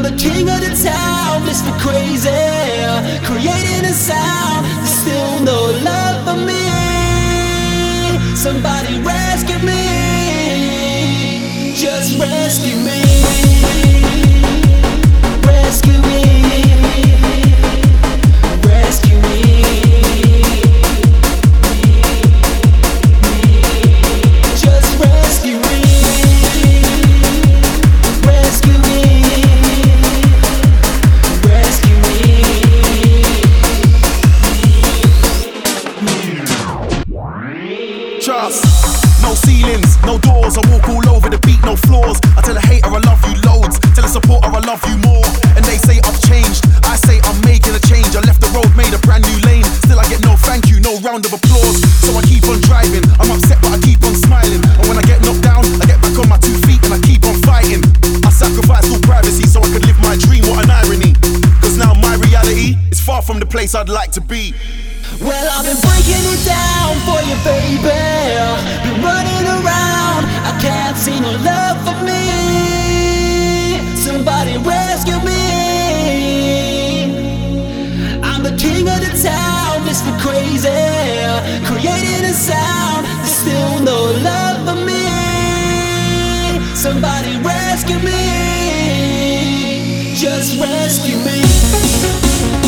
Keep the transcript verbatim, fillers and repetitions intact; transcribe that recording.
the king of the town, Mister Crazy, creating a sound. There's still no love for me. Somebody rescue me, just rescue me, rescue me, rescue me, just rescue me, rescue me, rescue me. Trust, no ceilings, no doors. I walk all over the beat, no flaws. I tell a hater I love you loads, tell a supporter I love you more. And they say I've changed, I say I'm making a change. I left the road, made a brand new lane. Still I get no thank you, no round of applause. So I keep on driving, I'm upset but I keep on smiling. And when I get knocked down, I get back on my two feet and I keep on fighting. I sacrifice all privacy so I could live my dream, what an irony. Cause now my reality is far from the place I'd like to be. Well, I've been breaking it down for you, baby. Been running around, I can't see no love for me. Somebody rescue me. I'm the king of the town, Mister Crazy, creating a sound. There's still no love for me. Somebody rescue me, just rescue me.